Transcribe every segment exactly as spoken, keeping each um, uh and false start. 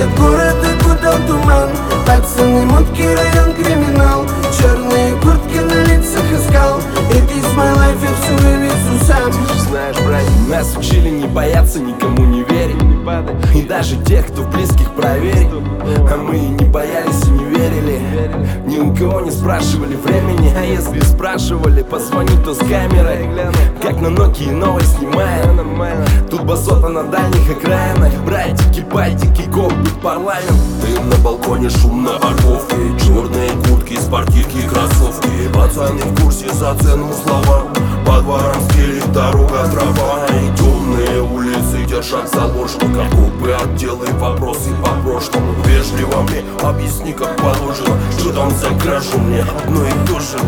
этот город окутал туман. Пацаны, мутки, район, криминал. Черные куртки на лицах искал. It is my life, я все вывезу сам. Ты же знаешь, братья, нас учили не бояться, никому не верить. И даже тех, кто в близких проверить. А мы и не боялись и не верили. Ни у кого не спрашивали времени. А если спрашивали, позвони, то с камерой. Как на Nokia новой снимает. Тут басота на дальних окраинах. Братики, байтики, копы, парламент. Дым на балконе, шум на парковке. Черные куртки, спортивки, кроссовки. Пацаны в курсе за цену слова. По дворам стелит дорога, трава. И темные улицы держат заборчик. Как купы, отделы, вопросы по прошлому. Вежливо мне объясни, как положено. Что там за кражу, мне одно и то же.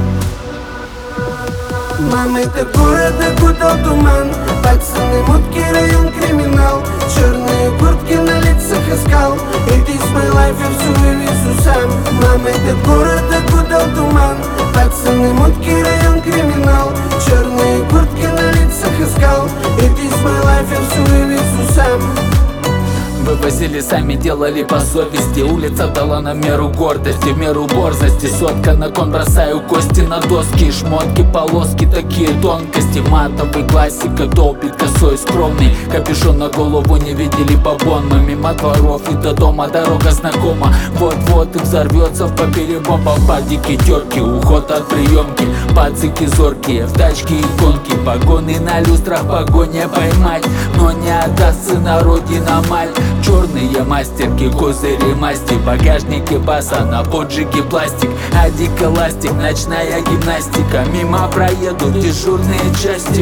Мам, этот город окутал туман. Пацаны, мутки, район, криминал. Черные куртки на лицах искал. It is my life, я все вывезу сам. Мам, этот город окутал туман. Пацаны, мутки, район, криминал. Черные куртки на лицах искал. It is my life, я все вывезу сам. Вывозили сами, делали по совести. Улица дала нам меру гордости, в меру борзости. Сотка на кон, бросаю кости на доски. Шмотки, полоски, такие тонкости. Матовый классика, долбит косой скромный. Капюшон на голову не видели бабон. Мы мимо дворов и до дома дорога знакома. Вот-вот и взорвется в поперебом. Попадики, терки, уход от приемки. Пацики зоркие, в тачке иконки. Погоны на люстрах, погоня поймать. Но не отдастся на родина мать. Черные мастерки, козыри масти. Багажники баса, на поджиге пластик. Адик эластик, ночная гимнастика. Мимо проедут дежурные части.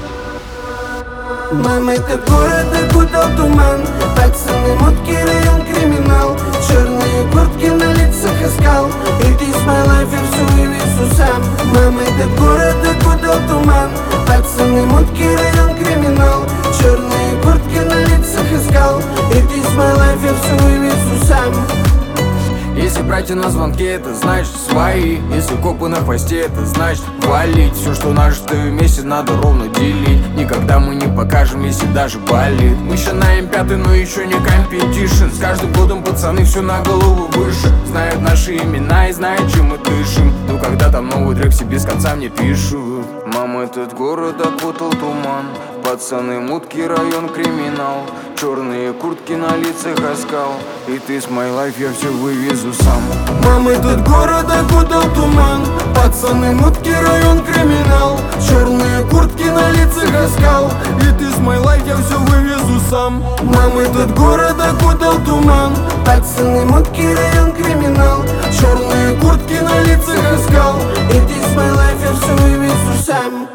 Мам, этот город окутал туман. Пацаны, мутки, район, криминал. Черные куртки на лицах искал. It is my life, я все вывезу сам. Мам, этот город окутал туман. Пацаны, мутки, район, криминал. Черные куртки на лицах искал. It is my life, я все вывезу сам. Если братья на звонке, это значит свои. Если копы на хвосте, это значит валить. Все, что нажито вместе, надо ровно делить. Никогда мы не покажем, если даже болит. Мы еще на эм пять, но еще не компетишн. С каждым годом пацаны все на голову выше. Знают наши имена и знают, чем мы дышим. Но когда там новый трек, все без конца мне пишут. Мама, этот город окутал туман. Пацаны, мутки, район, криминал. Черные куртки на лицах оскал. It is my life, я все вывезу сам. Мам, этот город окутал туман. Пацаны, мутки, район, криминал. Черные куртки на лицах оскал. It is my life, я все вывезу сам. Мам, этот город окутал туман. Пацаны, мутки, район, криминал. Черные куртки на лицах оскал. It is my life, я все вывезу сам.